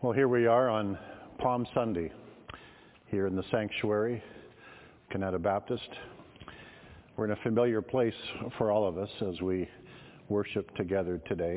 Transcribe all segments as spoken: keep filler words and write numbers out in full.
Well, here we are on Palm Sunday, here in the sanctuary, Canada Baptist. We're in a familiar place for all of us as we worship together today.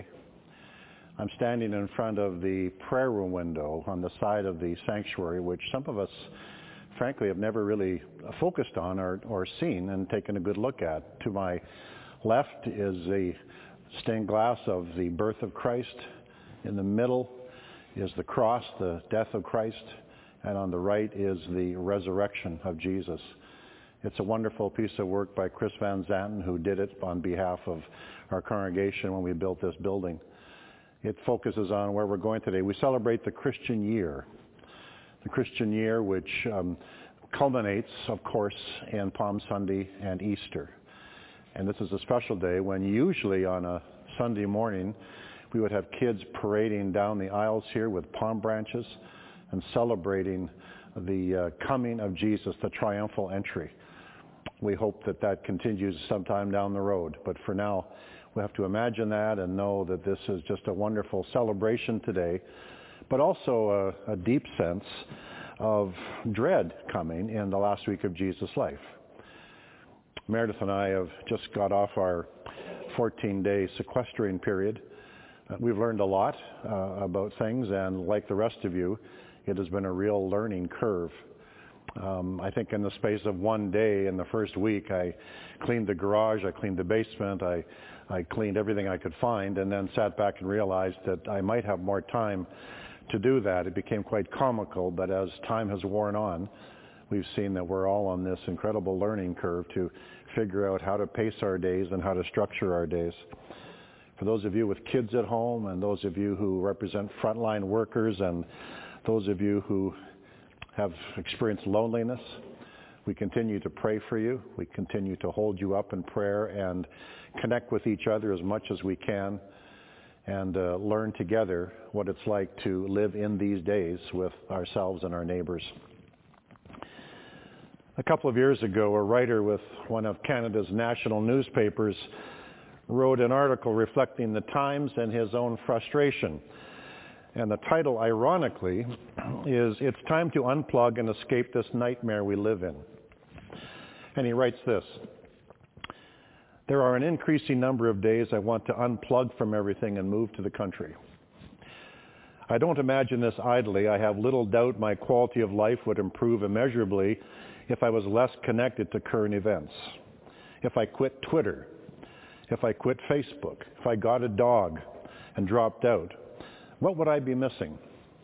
I'm standing in front of the prayer room window on the side of the sanctuary, which some of us, frankly, have never really focused on or, or seen and taken a good look at. To my left is the stained glass of the birth of Christ. In the middle is the cross, the death of Christ, and on the right is the resurrection of Jesus. It's a wonderful piece of work by Chris Van Zanten, who did it on behalf of our congregation when we built this building. It focuses on where we're going today. We celebrate the Christian year, the Christian year which um, culminates, of course, in Palm Sunday and Easter. And this is a special day when usually on a Sunday morning we would have kids parading down the aisles here with palm branches and celebrating the uh, coming of Jesus, the triumphal entry. We hope that that continues sometime down the road. But for now, we have to imagine that and know that this is just a wonderful celebration today, but also a, a deep sense of dread coming in the last week of Jesus' life. Meredith and I have just got off our fourteen-day sequestering period. Uh, we've learned a lot uh, about things, and like the rest of you, it has been a real learning curve. Um, I think in the space of one day in the first week, I cleaned the garage, I cleaned the basement, I, I cleaned everything I could find, and then sat back and realized that I might have more time to do that. It became quite comical, but as time has worn on, we've seen that we're all on this incredible learning curve to figure out how to pace our days and how to structure our days. For those of you with kids at home, and those of you who represent frontline workers, and those of you who have experienced loneliness, we continue to pray for you. We continue to hold you up in prayer and connect with each other as much as we can, and uh, learn together what it's like to live in these days with ourselves and our neighbors. A couple of years ago, a writer with one of Canada's national newspapers wrote an article reflecting the times and his own frustration. And the title, ironically, is "It's Time to Unplug and Escape This Nightmare We Live In." And he writes this: "There are an increasing number of days I want to unplug from everything and move to the country. I don't imagine this idly. I have little doubt my quality of life would improve immeasurably if I was less connected to current events. If I quit Twitter, if I quit Facebook, if I got a dog and dropped out, what would I be missing?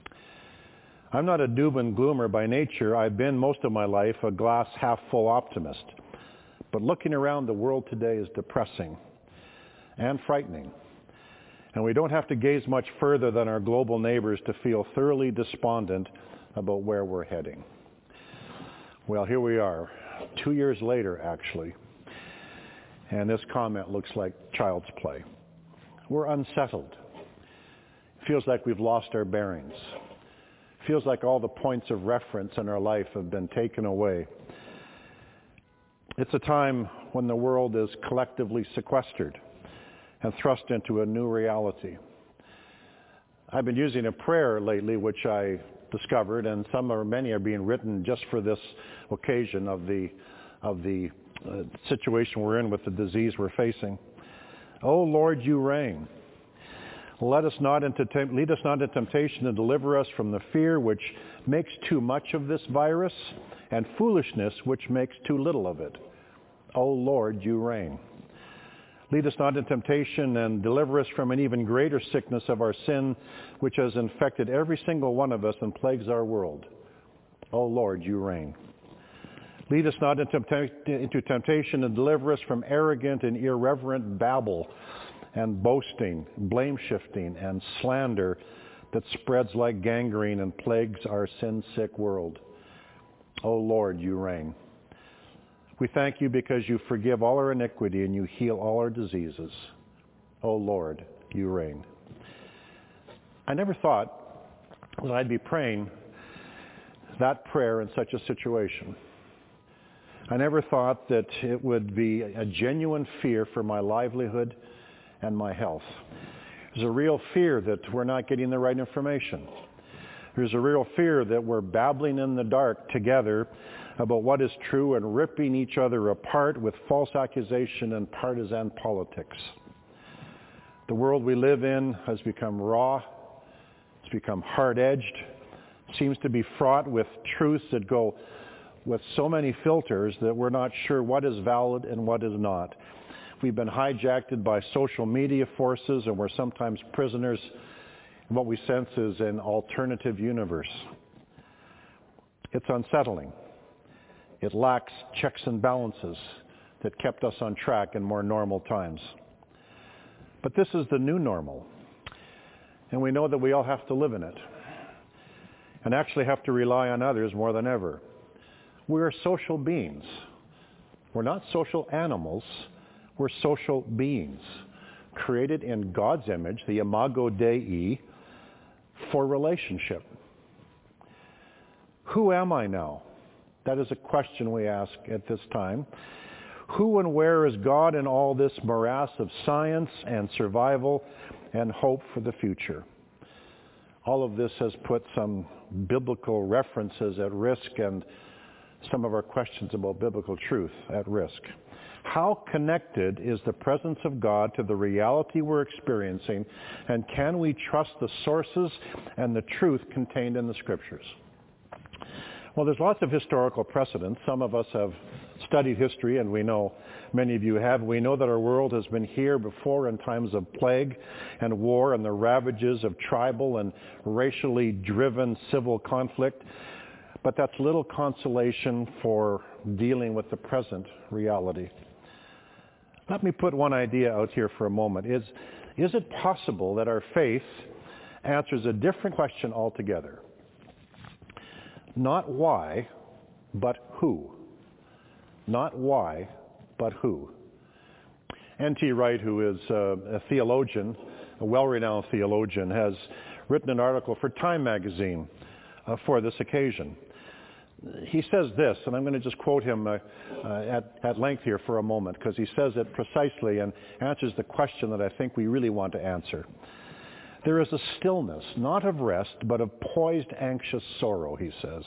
I'm not a doom and gloomer by nature. I've been most of my life a glass half full optimist. But looking around the world today is depressing and frightening. And we don't have to gaze much further than our global neighbors to feel thoroughly despondent about where we're heading." Well, here we are, two years later, actually. And this comment looks like child's play. We're unsettled. It feels like we've lost our bearings. It feels like all the points of reference in our life have been taken away. It's a time when the world is collectively sequestered and thrust into a new reality. I've been using a prayer lately, which I discovered, and some or many are being written just for this occasion of the of the uh, situation we're in with the disease we're facing. "O Lord, you reign. Let us not into temp- lead us not into temptation, and deliver us from the fear which makes too much of this virus, and foolishness which makes too little of it. O Lord, you reign. Lead us not into temptation, and deliver us from an even greater sickness of our sin, which has infected every single one of us and plagues our world. O Lord, you reign. Lead us not into temptation, and deliver us from arrogant and irreverent babble and boasting, blame-shifting, and slander that spreads like gangrene and plagues our sin-sick world. O Lord, you reign. We thank you because you forgive all our iniquity and you heal all our diseases. O Lord, you reign." I never thought that I'd be praying that prayer in such a situation. I never thought that it would be a genuine fear for my livelihood and my health. There's a real fear that we're not getting the right information. There's a real fear that we're babbling in the dark together about what is true and ripping each other apart with false accusation and partisan politics. The world we live in has become raw, it's become hard-edged, seems to be fraught with truths that go with so many filters that we're not sure what is valid and what is not. We've been hijacked by social media forces, and we're sometimes prisoners in what we sense is an alternative universe. It's unsettling. It lacks checks and balances that kept us on track in more normal times. But this is the new normal, and we know that we all have to live in it, and actually have to rely on others more than ever. We're social beings. We're not social animals. We're social beings, created in God's image, the imago Dei, for relationship. Who am I now? That is a question we ask at this time. Who and where is God in all this morass of science and survival and hope for the future? All of this has put some biblical references at risk and some of our questions about biblical truth at risk. How connected is the presence of God to the reality we're experiencing, and can we trust the sources and the truth contained in the Scriptures? Well, there's lots of historical precedents. Some of us have studied history, and we know many of you have. We know that our world has been here before in times of plague and war and the ravages of tribal and racially driven civil conflict. But that's little consolation for dealing with the present reality. Let me put one idea out here for a moment. Is, is it possible that our faith answers a different question altogether? Not why, but who. Not why, but who. N T Wright, who is a, a theologian, a well-renowned theologian, has written an article for Time magazine uh, for this occasion. He says this, and I'm going to just quote him uh, uh, at, at length here for a moment, because he says it precisely and answers the question that I think we really want to answer. There is a stillness, not of rest, but of poised, anxious sorrow, he says.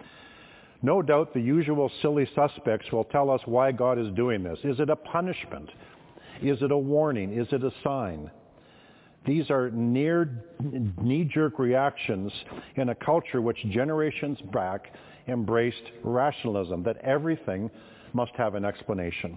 No doubt the usual silly suspects will tell us why God is doing this. Is it a punishment? Is it a warning? Is it a sign? These are near knee-jerk reactions in a culture which generations back embraced rationalism, that everything must have an explanation.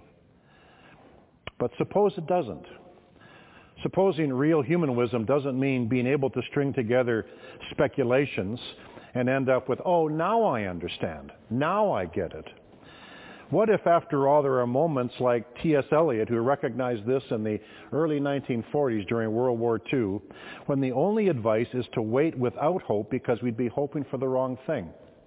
But suppose it doesn't. Supposing real human wisdom doesn't mean being able to string together speculations and end up with, oh, now I understand. Now I get it. What if, after all, there are moments like T S Eliot, who recognized this in the early nineteen forties during World War Two, when the only advice is to wait without hope because we'd be hoping for the wrong thing?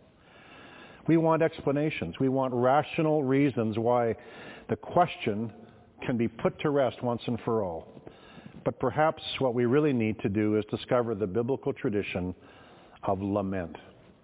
We want explanations. We want rational reasons why the question can be put to rest once and for all. But perhaps what we really need to do is discover the biblical tradition of lament.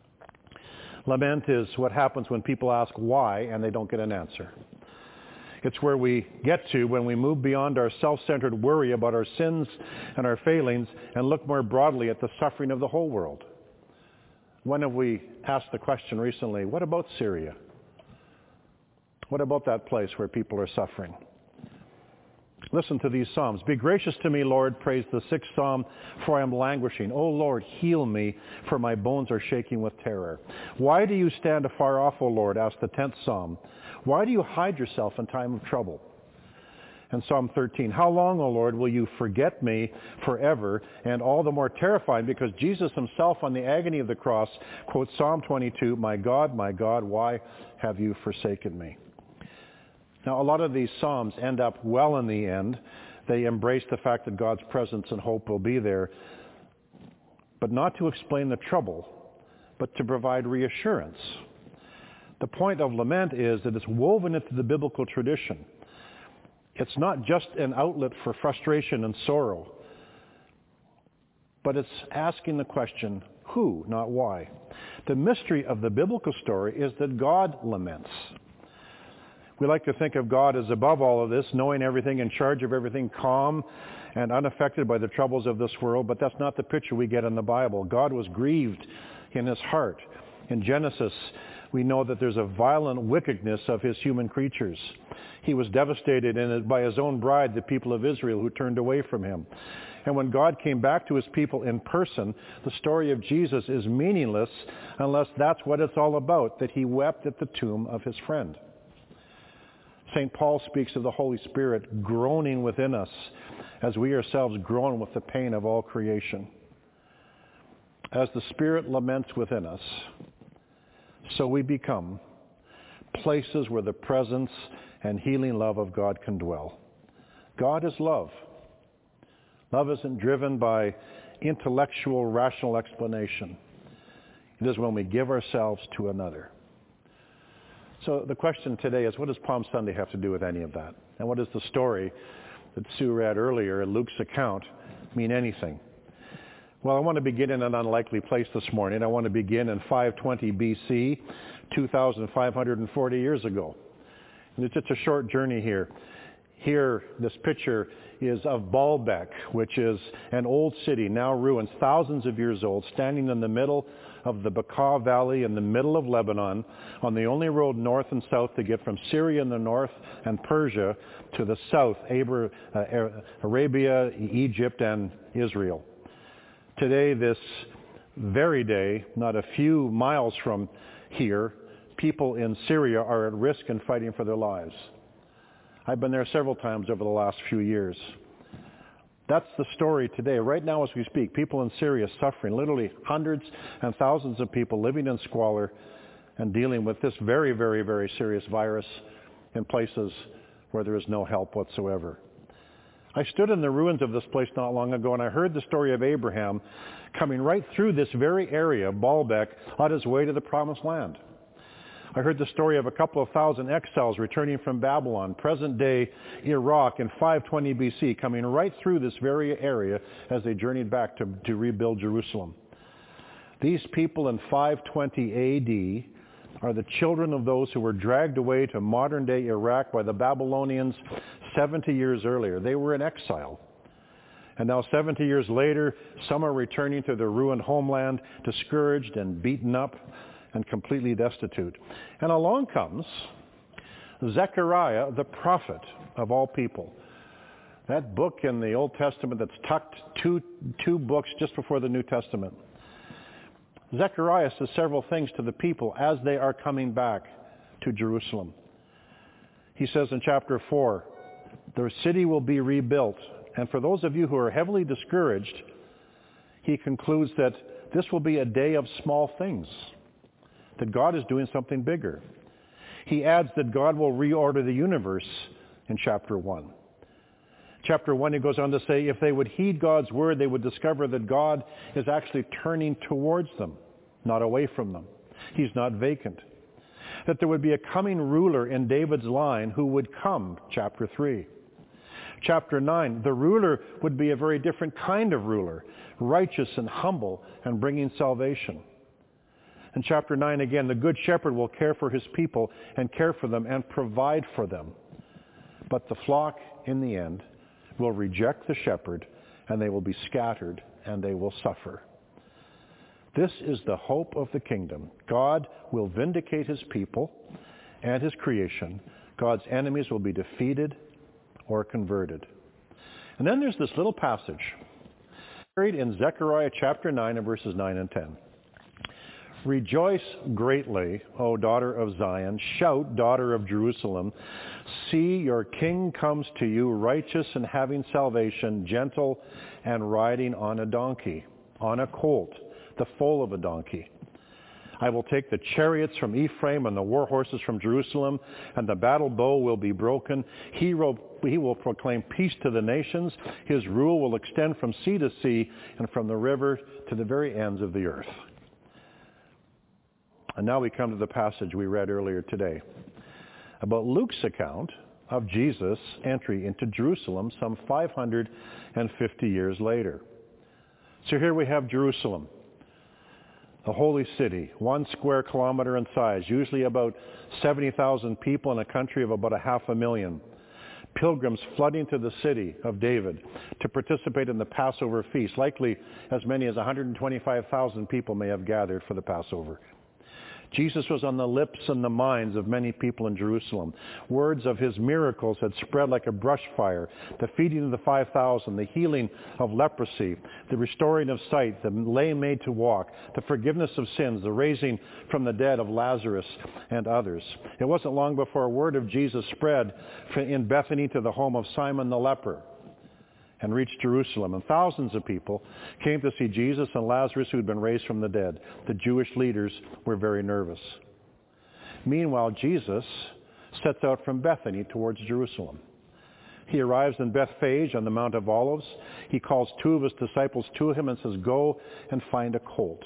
Lament is what happens when people ask why and they don't get an answer. It's where we get to when we move beyond our self-centered worry about our sins and our failings and look more broadly at the suffering of the whole world. When have we asked the question recently, what about Syria? What about that place where people are suffering? Listen to these Psalms. Be gracious to me, Lord, praise the sixth Psalm, for I am languishing. O Lord, heal me, for my bones are shaking with terror. Why do you stand afar off, O Lord? Asked the tenth Psalm. Why do you hide yourself in time of trouble? And Psalm thirteen, how long, O Lord, will you forget me forever? And all the more terrifying because Jesus himself on the agony of the cross quotes Psalm twenty-two, my God, my God, why have you forsaken me? Now, a lot of these Psalms end up well in the end. They embrace the fact that God's presence and hope will be there, but not to explain the trouble, but to provide reassurance. The point of lament is that it's woven into the biblical tradition. It's not just an outlet for frustration and sorrow, but it's asking the question, who, not why. The mystery of the biblical story is that God laments. We like to think of God as above all of this, knowing everything, in charge of everything, calm and unaffected by the troubles of this world, but that's not the picture we get in the Bible. God was grieved in his heart. In Genesis, we know that there's a violent wickedness of his human creatures. He was devastated in it by his own bride, the people of Israel, who turned away from him. And when God came back to his people in person, the story of Jesus is meaningless unless that's what it's all about, that he wept at the tomb of his friend. Saint Paul speaks of the Holy Spirit groaning within us as we ourselves groan with the pain of all creation. As the Spirit laments within us, so we become places where the presence and healing love of God can dwell. God is love. Love isn't driven by intellectual, rational explanation. It is when we give ourselves to another. So the question today is, what does Palm Sunday have to do with any of that? And what does the story that Sue read earlier in Luke's account mean anything? Well, I want to begin in an unlikely place this morning. I want to begin in five twenty B C, two thousand five hundred forty years ago. And it's just a short journey here. Here, this picture is of Baalbek, which is an old city, now ruined, thousands of years old, standing in the middle of the Bekaa Valley in the middle of Lebanon, on the only road north and south to get from Syria in the north and Persia to the south, Arabia, Egypt, and Israel. Today, this very day, not a few miles from here, people in Syria are at risk and fighting for their lives. I've been there several times over the last few years. That's the story today. Right now as we speak, people in Syria suffering, literally hundreds and thousands of people living in squalor and dealing with this very, very, very serious virus in places where there is no help whatsoever. I stood in the ruins of this place not long ago, and I heard the story of Abraham coming right through this very area, Baalbek, on his way to the Promised Land. I heard the story of a couple of thousand exiles returning from Babylon, present-day Iraq, in five twenty B C, coming right through this very area as they journeyed back to, to rebuild Jerusalem. These people in five twenty A D are the children of those who were dragged away to modern-day Iraq by the Babylonians seventy years earlier. They were in exile. And now seventy years later, some are returning to their ruined homeland, discouraged and beaten up and completely destitute. And along comes Zechariah, the prophet of all people. That book in the Old Testament that's tucked two, two books just before the New Testament. Zechariah says several things to the people as they are coming back to Jerusalem. He says in chapter four, the city will be rebuilt. And for those of you who are heavily discouraged, he concludes that this will be a day of small things, that God is doing something bigger. He adds that God will reorder the universe in chapter one. Chapter one, he goes on to say, if they would heed God's word, they would discover that God is actually turning towards them, not away from them. He's not vacant. That there would be a coming ruler in David's line who would come, chapter three. Chapter nine, the ruler would be a very different kind of ruler, righteous and humble and bringing salvation. In chapter nine again, the good shepherd will care for his people and care for them and provide for them. But the flock, in the end, will reject the shepherd, and they will be scattered, and they will suffer. This is the hope of the kingdom. God will vindicate his people and his creation. God's enemies will be defeated or converted. And then there's this little passage buried in Zechariah chapter nine and verses nine and ten. Rejoice greatly, O daughter of Zion. Shout, daughter of Jerusalem. See, your king comes to you, righteous and having salvation, gentle and riding on a donkey, on a colt, the foal of a donkey. I will take the chariots from Ephraim and the war horses from Jerusalem, and the battle bow will be broken. He will, he will proclaim peace to the nations. His rule will extend from sea to sea and from the river to the very ends of the earth. And now we come to the passage we read earlier today about Luke's account of Jesus' entry into Jerusalem some five hundred fifty years later. So here we have Jerusalem, the holy city, one square kilometer in size, usually about seventy thousand people in a country of about a half a million. pilgrims flooding to the city of David to participate in the Passover feast. Likely as many as one hundred twenty-five thousand people may have gathered for the Passover. Jesus was on the lips and the minds of many people in Jerusalem. Words of his miracles had spread like a brush fire. The feeding of the five thousand, the healing of leprosy, the restoring of sight, the lame made to walk, the forgiveness of sins, the raising from the dead of Lazarus and others. It wasn't long before a word of Jesus spread in Bethany to the home of Simon the leper and reached Jerusalem. And thousands of people came to see Jesus and Lazarus, who had been raised from the dead. The Jewish leaders were very nervous. Meanwhile, Jesus sets out from Bethany towards Jerusalem. He arrives in Bethphage on the Mount of Olives. He calls two of his disciples to him and says, "Go and find a colt."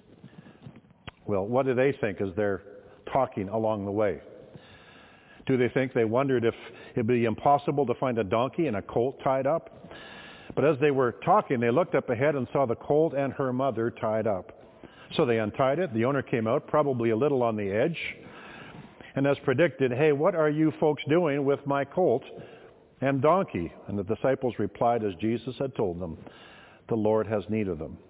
Well, what do they think as they're talking along the way? Do they think they wondered if it would be impossible to find a donkey and a colt tied up? But as they were talking, they looked up ahead and saw the colt and her mother tied up. So they untied it. The owner came out, probably a little on the edge. And as predicted, "Hey, what are you folks doing with my colt and donkey?" And the disciples replied as Jesus had told them, "The Lord has need of them."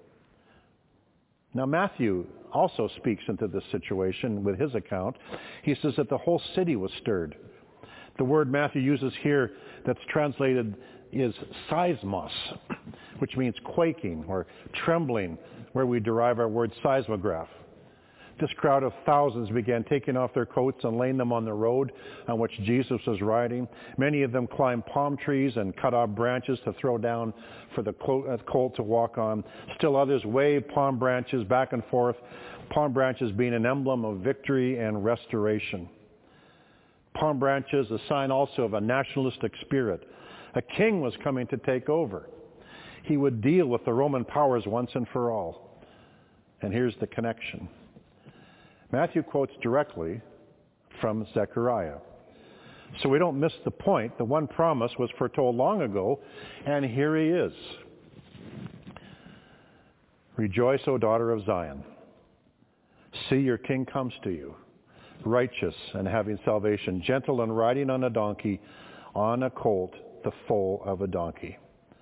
Now Matthew also speaks into this situation with his account. He says that the whole city was stirred. The word Matthew uses here that's translated is seismos, which means quaking or trembling, where we derive our word seismograph. This crowd of thousands began taking off their coats and laying them on the road on which Jesus was riding. Many of them climbed palm trees and cut off branches to throw down for the colt to walk on. Still others waved palm branches back and forth, palm branches being an emblem of victory and restoration. Palm branches, a sign also of a nationalistic spirit. A king was coming to take over. He would deal with the Roman powers once and for all. And here's the connection. Matthew quotes directly from Zechariah. So we don't miss the point. The one promise was foretold long ago, and here he is. "Rejoice, O daughter of Zion. See, your king comes to you, righteous and having salvation, gentle and riding on a donkey, on a colt, the foal of a donkey."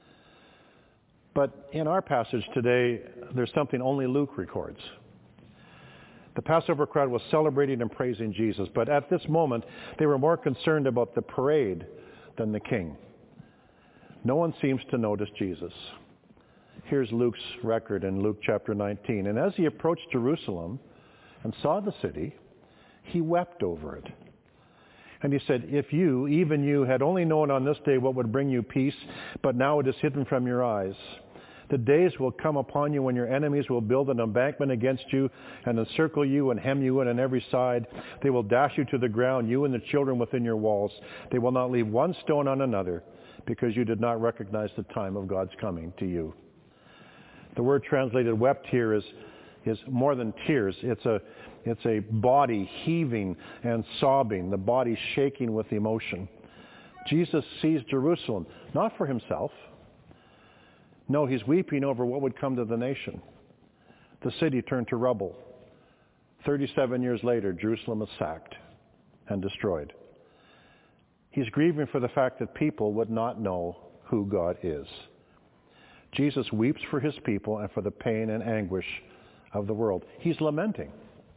But in our passage today, there's something only Luke records. The Passover crowd was celebrating and praising Jesus, but at this moment, they were more concerned about the parade than the king. No one seems to notice Jesus. Here's Luke's record in Luke chapter nineteen. "And as he approached Jerusalem and saw the city, he wept over it. And he said, 'If you, even you, had only known on this day what would bring you peace, but now it is hidden from your eyes. The days will come upon you when your enemies will build an embankment against you and encircle you and hem you in on every side. They will dash you to the ground, you and the children within your walls. They will not leave one stone on another, because you did not recognize the time of God's coming to you.'" The word translated wept here is, is more than tears. It's a It's a body heaving and sobbing, the body shaking with emotion. Jesus sees Jerusalem, not for himself. No, he's weeping over what would come to the nation. The city turned to rubble. thirty-seven years later, Jerusalem is sacked and destroyed. He's grieving for the fact that people would not know who God is. Jesus weeps for his people and for the pain and anguish of the world. He's lamenting.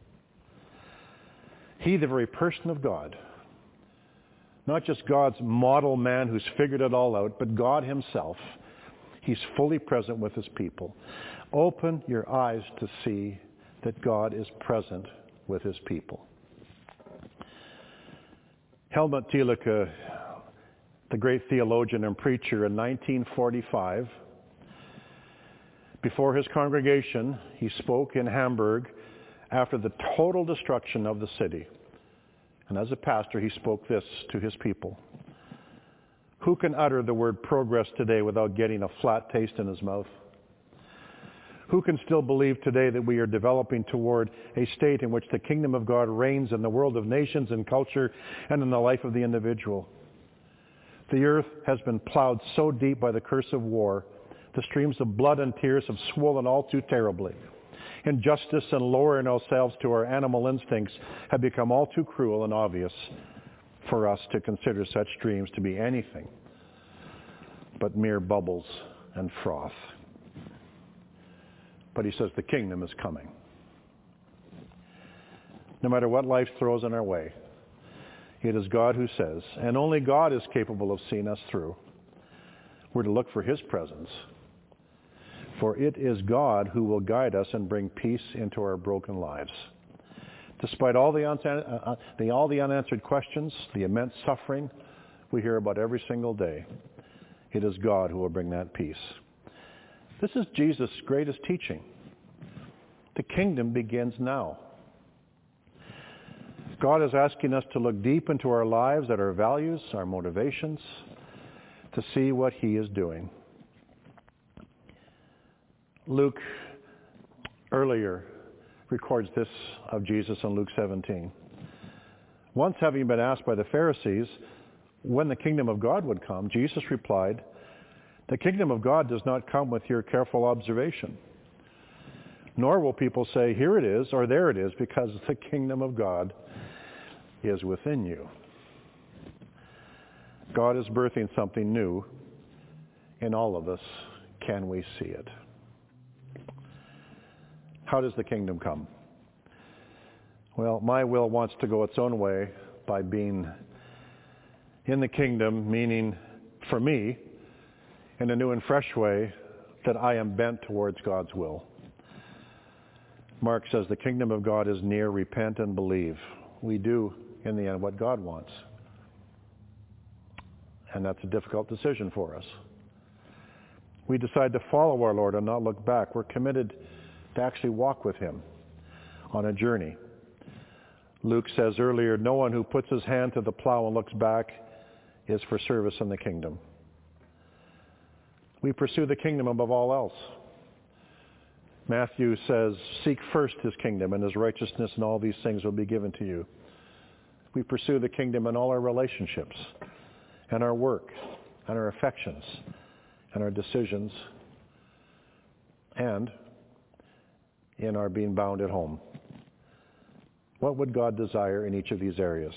He, the very person of God, not just God's model man who's figured it all out, but God himself, he's fully present with his people. Open your eyes to see that God is present with his people. Helmut Thielicke, the great theologian and preacher, in nineteen forty-five, before his congregation, he spoke in Hamburg after the total destruction of the city. And as a pastor, he spoke this to his people: "Who can utter the word progress today without getting a flat taste in his mouth? Who can still believe today that we are developing toward a state in which the kingdom of God reigns in the world of nations and culture and in the life of the individual? The earth has been plowed so deep by the curse of war, the streams of blood and tears have swollen all too terribly. Injustice and lowering ourselves to our animal instincts have become all too cruel and obvious. for us to consider such dreams to be anything but mere bubbles and froth. But he says the kingdom is coming. No matter what life throws in our way, it is God who says, and only God is capable of seeing us through. We're to look for his presence. For it is God who will guide us and bring peace into our broken lives. Despite all the, unsa- uh, the, all the unanswered questions, the immense suffering we hear about every single day, it is God who will bring that peace. This is Jesus' greatest teaching. The kingdom begins now. God is asking us to look deep into our lives, at our values, our motivations, to see what he is doing. Luke earlier records this of Jesus in Luke seventeen. Once having been asked by the Pharisees when the kingdom of God would come, Jesus replied, "The kingdom of God does not come with your careful observation. Nor will people say, 'Here it is,' or 'There it is,' because the kingdom of God is within you." God is birthing something new in all of us. Can we see it? How does the kingdom come? Well, my will wants to go its own way by being in the kingdom, meaning for me, in a new and fresh way, that I am bent towards God's will. Mark says the kingdom of God is near, repent and believe. We do, in the end, what God wants. And that's a difficult decision for us. We decide to follow our Lord and not look back. We're committed to actually walk with him on a journey. Luke says earlier, no one who puts his hand to the plow and looks back is for service in the kingdom. We pursue the kingdom above all else. Matthew says, seek first his kingdom and his righteousness, and all these things will be given to you. We pursue the kingdom in all our relationships, and our work, and our affections, and our decisions, and in our being bound at home. What would God desire in each of these areas?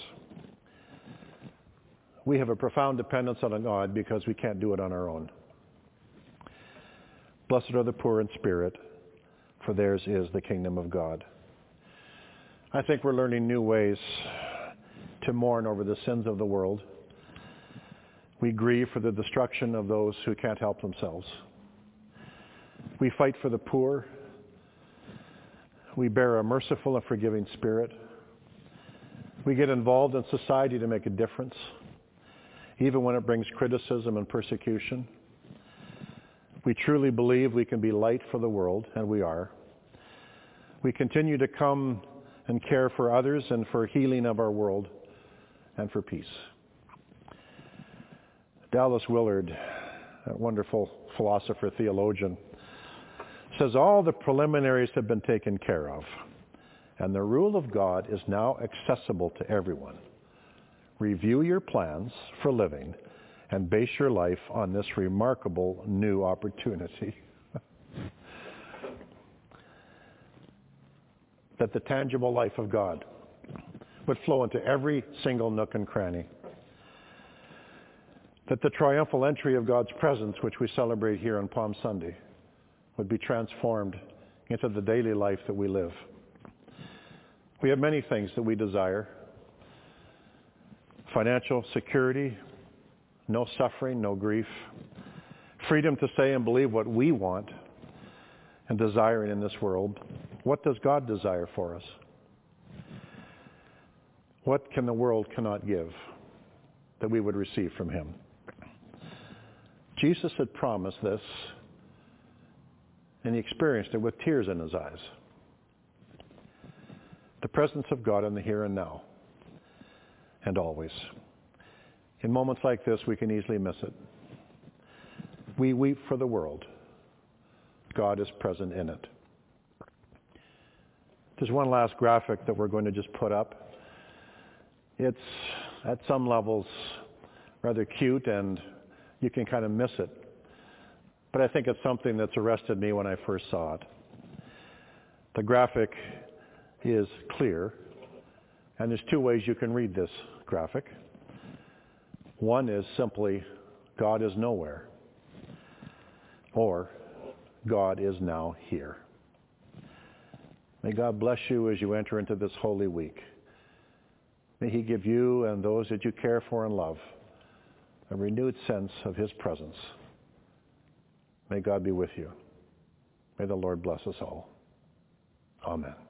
We have a profound dependence on God because we can't do it on our own. Blessed are the poor in spirit, for theirs is the kingdom of God. I think we're learning new ways to mourn over the sins of the world. We grieve for the destruction of those who can't help themselves. We fight for the poor. We bear a merciful and forgiving spirit. We get involved in society to make a difference, even when it brings criticism and persecution. We truly believe we can be light for the world, and we are. We continue to come and care for others and for healing of our world and for peace. Dallas Willard, a wonderful philosopher, theologian, says all the preliminaries have been taken care of, and the rule of God is now accessible to everyone. Review your plans for living and base your life on this remarkable new opportunity. That the tangible life of God would flow into every single nook and cranny. That the triumphal entry of God's presence, which we celebrate here on Palm Sunday, would be transformed into the daily life that we live. We have many things that we desire. Financial security, no suffering, no grief, freedom to say and believe what we want and desiring in this world. What does God desire for us? What can the world cannot give that we would receive from him? Jesus had promised this, and he experienced it with tears in his eyes. The presence of God in the here and now, and always. In moments like this, we can easily miss it. We weep for the world. God is present in it. There's one last graphic that we're going to just put up. It's, at some levels, rather cute, and you can kind of miss it. But I think it's something that's arrested me when I first saw it. The graphic is clear, and there's two ways you can read this graphic. One is simply, God is nowhere, or God is now here. May God bless you as you enter into this Holy Week. May He give you and those that you care for and love a renewed sense of His presence. May God be with you. May the Lord bless us all. Amen.